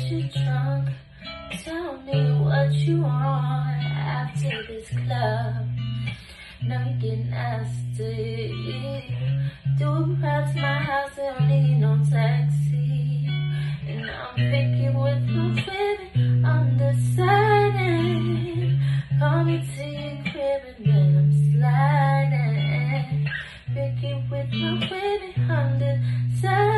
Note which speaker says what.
Speaker 1: you drunk. Tell me what you want after this club. Now you get nasty. Do a ride to my house, I don't need no taxi. And I'm thinking with my friend, I'm deciding. Call me to your crib and then I'm sliding. Thinking with my friend, I'm deciding.